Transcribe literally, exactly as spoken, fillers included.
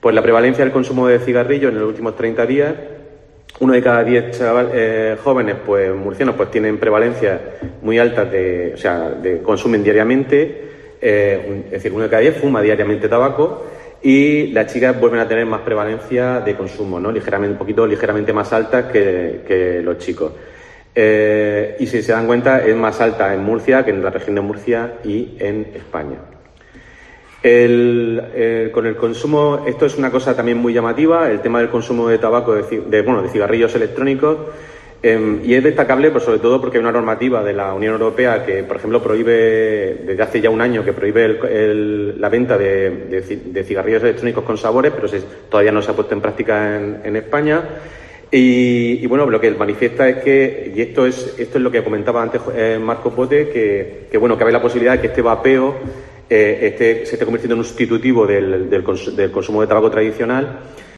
Pues la prevalencia del consumo de cigarrillos en los últimos treinta días, uno de cada diez chaval, eh, jóvenes pues murcianos pues tienen prevalencias muy altas de, o sea, de consumen diariamente, eh, es decir, uno de cada diez fuma diariamente tabaco, y las chicas vuelven a tener más prevalencia de consumo, ¿no? Ligeramente, un poquito ligeramente más altas que, que los chicos. Eh, y si se dan cuenta, es más alta en Murcia que en la región de Murcia y en España. El, eh, con el consumo, esto es una cosa también muy llamativa, el tema del consumo de tabaco, de, de, bueno, de cigarrillos electrónicos, eh, y es destacable pues, sobre todo porque hay una normativa de la Unión Europea que, por ejemplo, prohíbe, desde hace ya un año, que prohíbe el, el, la venta de, de, de cigarrillos electrónicos con sabores, pero se, todavía no se ha puesto en práctica en, en España. Y, y bueno, lo que manifiesta es que, y esto es, esto es lo que comentaba antes eh, Marco Pote, que, que bueno, cabe la posibilidad de que este vapeo eh, este, se esté convirtiendo en un sustitutivo del, del, cons del consumo de tabaco tradicional.